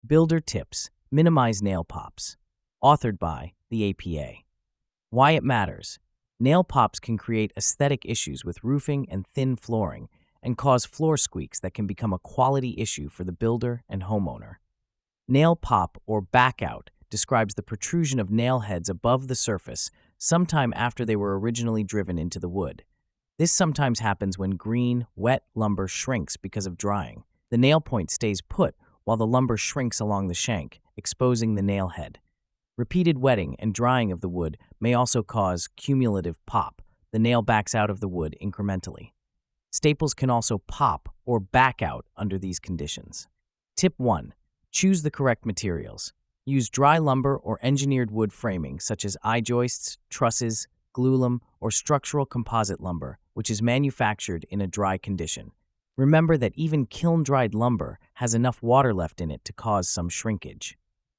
Builder Tips: Minimize Nail Pops. Authored by the APA. Why it matters. Nail pops can create aesthetic issues with roofing and thin flooring and cause floor squeaks that can become a quality issue for the builder and homeowner. Nail pop or back out describes the protrusion of nail heads above the surface sometime after they were originally driven into the wood. This sometimes happens when green, wet lumber shrinks because of drying. The nail point stays put while the lumber shrinks along the shank, exposing the nail head. Repeated wetting and drying of the wood may also cause cumulative pop. The nail backs out of the wood incrementally. Staples can also pop or back out under these conditions. Tip 1. Choose the correct materials. Use dry lumber or engineered wood framing such as I-joists, trusses, glulam, or structural composite lumber, which is manufactured in a dry condition. Remember that even kiln-dried lumber has enough water left in it to cause some shrinkage.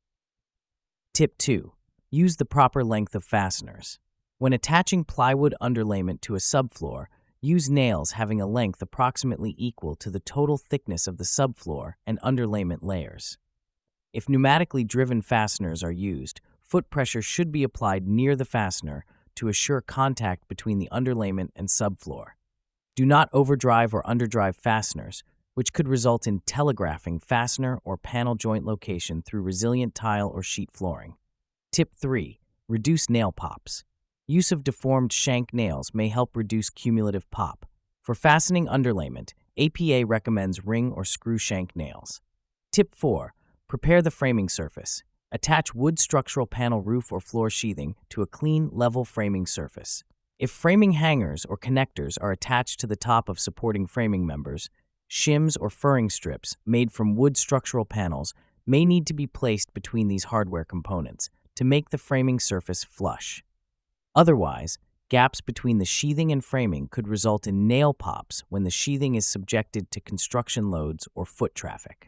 Tip 2. Use the proper length of fasteners. When attaching plywood underlayment to a subfloor, use nails having a length approximately equal to the total thickness of the subfloor and underlayment layers. If pneumatically driven fasteners are used, foot pressure should be applied near the fastener to assure contact between the underlayment and subfloor. Do not overdrive or underdrive fasteners, which could result in telegraphing fastener or panel joint location through resilient tile or sheet flooring. Tip 3. Reduce nail pops. Use of deformed shank nails may help reduce cumulative pop. For fastening underlayment, APA recommends ring or screw shank nails. Tip 4. Prepare the framing surface. Attach wood structural panel roof or floor sheathing to a clean, level framing surface. If framing hangers or connectors are attached to the top of supporting framing members, shims or furring strips made from wood structural panels may need to be placed between these hardware components to make the framing surface flush. Otherwise, gaps between the sheathing and framing could result in nail pops when the sheathing is subjected to construction loads or foot traffic.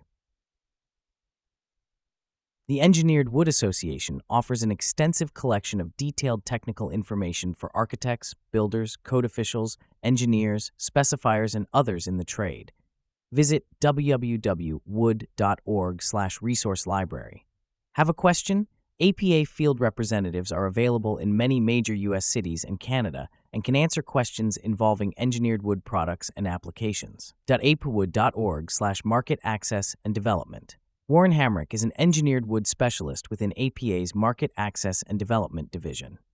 The Engineered Wood Association offers an extensive collection of detailed technical information for architects, builders, code officials, engineers, specifiers, and others in the trade. Visit www.wood.org/resource library. Have a question? APA field representatives are available in many major U.S. cities and Canada and can answer questions involving engineered wood products and applications. apawood.org/market access and development. Warren Hamrick is an engineered wood specialist within APA's Market Access and Development Division.